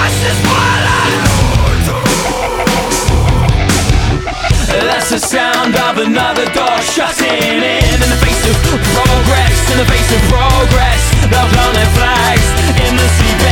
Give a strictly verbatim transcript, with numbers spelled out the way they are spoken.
That's the sound of another door shutting in. In the face of progress, in the face of progress, they'll plant their flags in the sea.